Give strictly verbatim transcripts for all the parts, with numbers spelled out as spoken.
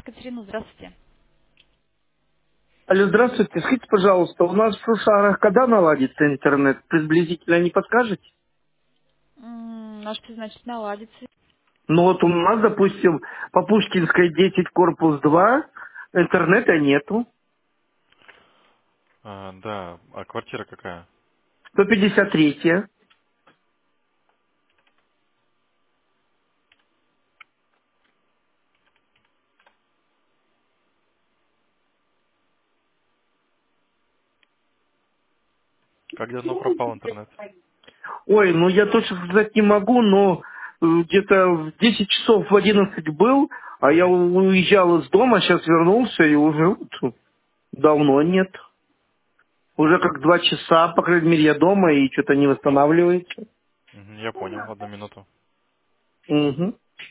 Катерина, здравствуйте. Алло, здравствуйте. Скажите, пожалуйста, у нас в Шушарах когда наладится интернет? Приблизительно не подскажете? М, А что значит наладится? Ну вот у нас, допустим, по Пушкинской десять, корпус два, интернета нету. А, да, а квартира какая? сто пятьдесят три. Как давно пропал интернет? Ой, ну я точно сказать не могу, но э, где-то в десять часов в одиннадцать был, а я Мгм. у- уезжал из дома, сейчас вернулся и уже вот давно нет. Уже как два часа, по крайней мере, я дома и что-то не восстанавливается. Мгм, я понял, одну минуту. Угу.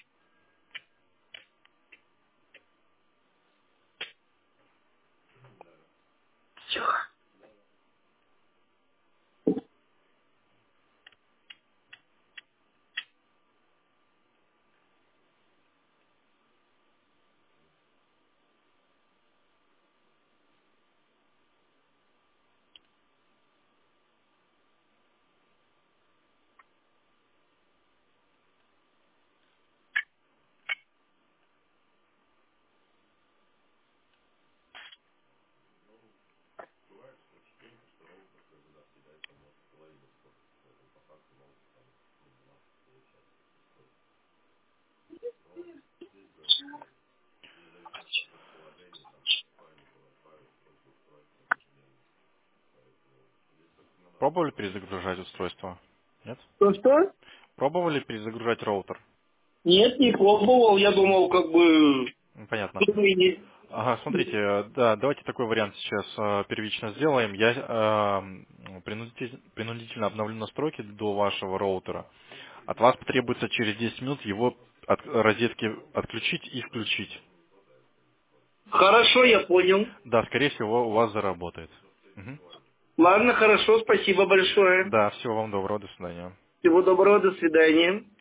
Пробовали перезагружать устройство? Нет? Что-что? Пробовали перезагружать роутер? Нет, не пробовал. Я думал, как бы... М, Понятно. думаю, Ага, смотрите, э, да, давайте такой вариант сейчас э, первично сделаем. Я э, м, принудитель- принудительно обновлю настройки до вашего роутера. От вас потребуется через десять минут его от розетки отключить и включить. Хорошо, я понял. Да, скорее всего, у вас заработает. Мгм. Ладно, хорошо, спасибо большое. Да, всего вам доброго, до свидания. Всего доброго, до свидания.